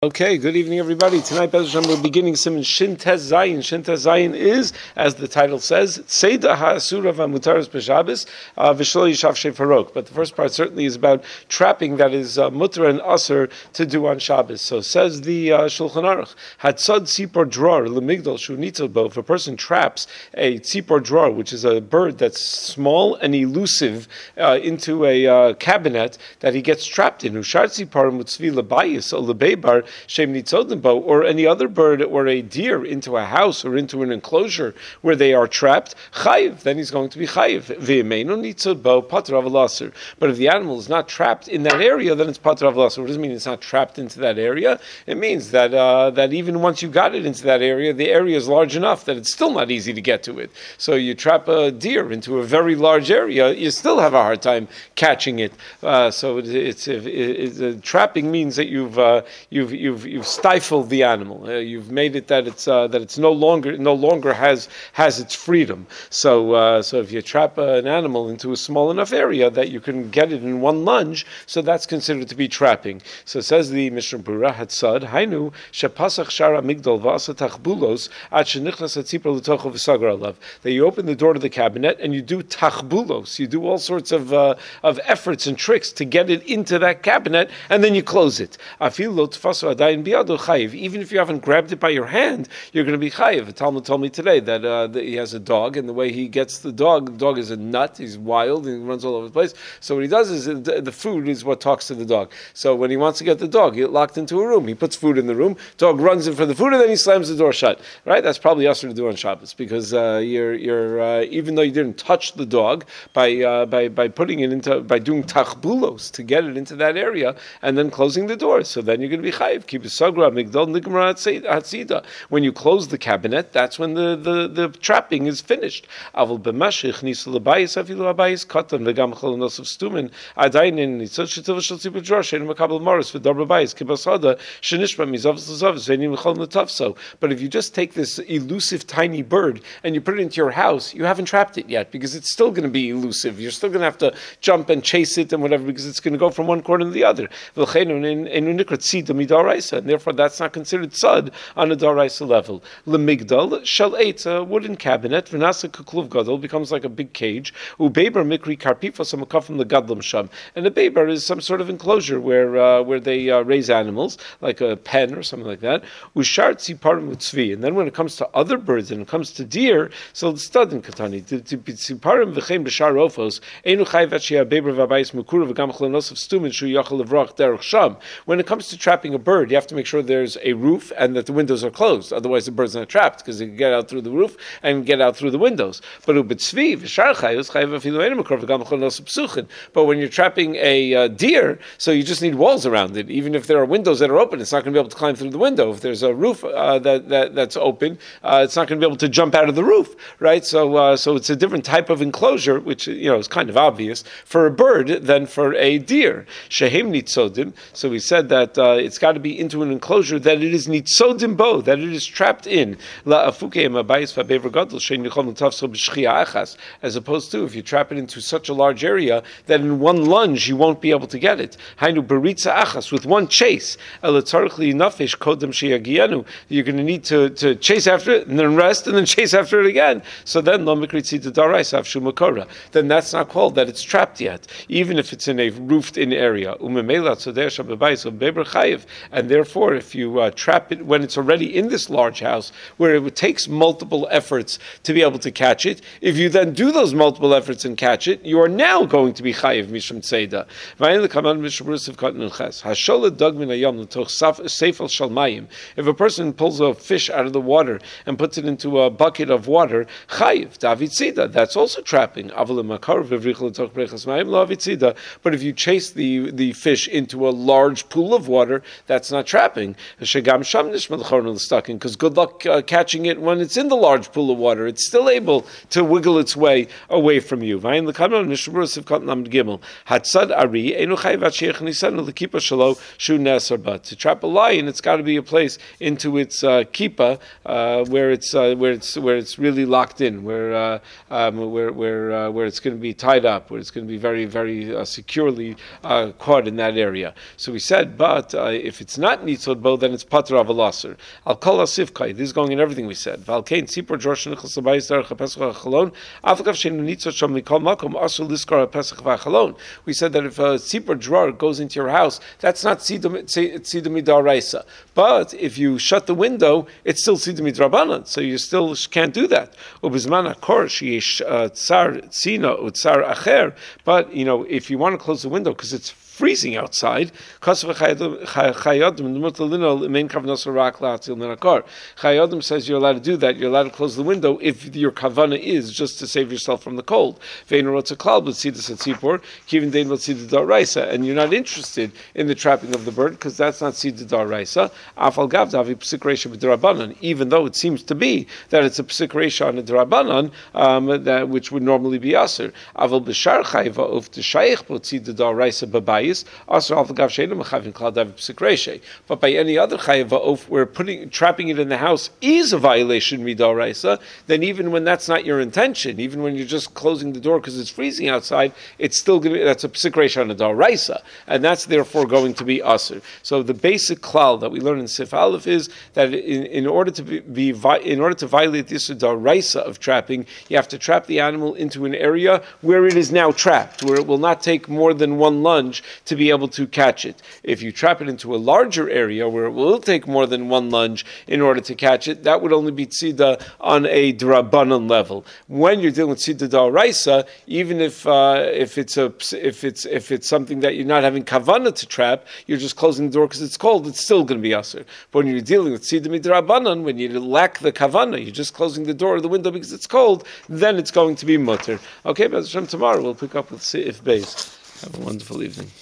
Okay, good evening, everybody. Tonight, Bez Hashem, we're beginning Siman Shin Tes Zayin. Shin Tes Zayin is, as the title says, Seida HaAsura VaMutaras B'Shabbos V'Shlo Yishav Shefarok. But the first part certainly is about trapping that is mutar and asur to do on Shabbos. So says the Shulchan Aruch, Hatzad Tzipor Dror L'Migdal Shu Nitzad Bo. If a person traps a Tzipor Dror, which is a bird that's small and elusive, into a cabinet that he gets trapped in, Ushar Tzipor Mutzvi L'Bayis or L'Beibar, Shem Nitzodimbo, or any other bird or a deer into a house or into an enclosure where they are trapped, chayiv, then he's going to be chayiv. V'yemeinu nitzodbo pater avlasser. But if the animal is not trapped in that area, then it's pater avlasser. What does it mean it's not trapped into that area? It means that that even once you got it into that area, the area is large enough that it's still not easy to get to it. So you trap a deer into a very large area, you still have a hard time catching it. So trapping means that you've stifled the animal. You've made it that it's no longer has its freedom. So if you trap an animal into a small enough area that you can get it in one lunge, so that's considered to be trapping. So says the Mishnah Berurah, Hatzad Hainu shepasach shara migdal v'asa tachbulos ad shenichnas hatzipor l'tocho v'sagar alav. That you open the door to the cabinet and you do tachbulos. You do all sorts of efforts and tricks to get it into that cabinet, and then you close it. Afil lo tfasu adayin biyado chayiv. Even if you haven't grabbed it by your hand, you're going to be chayiv. A Talmud told me today that he has a dog, and the way he gets the dog is a nut. He's wild and he runs all over the place. So what he does is the food is what talks to the dog. So when he wants to get the dog, he locked into a room. He puts food in the room. Dog runs in for the food, and then he slams the door shut. Right? That's probably usher to do on Shabbos because you're even though you didn't touch the dog by putting it by doing tachbulos to get it into that area and then closing the door. So then you're going to be chayiv. Keep sagra migdal nigmar hatzida. When you close the cabinet, that's when the trapping is finished. Aval b'mashich nisu l'bayis afilu habayis katan v'gam chalonos of stumin adayin nitzot shetiv shel tzipor dror she'enu makabel maris v'dor b'bayis kibasada shenishma mizavos l'zavos ve'nim l'chol l'tafso. But if you just take this elusive tiny bird and you put it into your house, you haven't trapped it yet because it's still going to be elusive. You're still going to have to jump and chase it and whatever because it's going to go from one corner to the other. And therefore that's not considered tzad on a daraisa level. Lemigdal shel eitz, a wooden cabinet, v'nasa kekluv gadol, becomes like a big cage. Ubeber mikri karpifos amakafim legadlam sham. And a beber is some sort of enclosure where they raise animals, like a pen or something like that. Ushar tziparim utzvi. And then when it comes to other birds and it comes to deer, so the stud in katani tziparim v'chein b'shar ofos enu chayv atshia beber v'abayis mukura v'gam chlonos of stumin shu yachal levrach derech sham. When it comes to trapping a bird, you have to make sure there's a roof and that the windows are closed. Otherwise, the bird's not trapped because they can get out through the roof and get out through the windows. But when you're trapping a deer, so you just need walls around it. Even if there are windows that are open, it's not going to be able to climb through the window. If there's a roof that's open, it's not going to be able to jump out of the roof, right? So it's a different type of enclosure, which is kind of obvious for a bird than for a deer. Shehem nitzodim. So we said that it's got to be into an enclosure that it is nitzodim bo, that it is trapped in. As opposed to if you trap it into such a large area that in one lunge you won't be able to get it. With one chase. You're going to need to chase after it and then rest and then chase after it again. So then then that's not called that it's trapped yet, even if it's in a roofed-in area. And therefore, if you trap it when it's already in this large house, where it takes multiple efforts to be able to catch it, if you then do those multiple efforts and catch it, you are now going to be chayiv mishum tzeda. If a person pulls a fish out of the water and puts it into a bucket of water, chayiv david tzeda. That's also trapping. But if you chase the fish into a large pool of water, that's not trapping. Because good luck catching it when it's in the large pool of water. It's still able to wiggle its way away from you. To trap a lion, it's got to be a place into its kippah where it's really locked in, where it's going to be tied up, where it's going to be very, very securely caught in that area. So we said, but if it's it's not nitzot bo, then it's pater avalasser. Al kol asifkai. This is going in everything we said. Val kain tzipor dror shenichas labayis derech hapesach hachalon. Afagav sheinu nitzot sham mikol makom asul liskar hapesach v'hachalon. We said that if a tzipor dror goes into your house, that's not tzidum midaraisa. But if you shut the window, it's still tzidum midrabanan. So you still can't do that. Ubizman hakor sheyesh tsar tzina utzar acher. But if you want to close the window because it's freezing outside, Chayadim says you're allowed to do that. You're allowed to close the window if your kavana is just to save yourself from the cold. And you're not interested in the trapping of the bird because that's not Sida Daraisa. Even though it seems to be that it's a psik reisha on a Darabanan, which would normally be Aser. But by any other chayav, if we're trapping it in the house is a violation midaraisa, then even when that's not your intention, even when you're just closing the door because it's freezing outside, it's still going to that's a psik reisha on a daraisa, and that's therefore going to be aser. So the basic klal that we learn in Sif Aleph is that in order to violate this daraisa of trapping, you have to trap the animal into an area where it is now trapped, where it will not take more than one lunge to be able to catch it. If you trap it into a larger area where it will take more than one lunge in order to catch it, that would only be tzida on a drabanan level. When you're dealing with tzida daraisa, even if it's something that you're not having kavana to trap, you're just closing the door because it's cold, it's still going to be aser. But when you're dealing with tzida midrabanan, when you lack the kavana, you're just closing the door or the window because it's cold, then it's going to be mutter. Okay, but tomorrow we'll pick up with Sif Beis. Have a wonderful evening.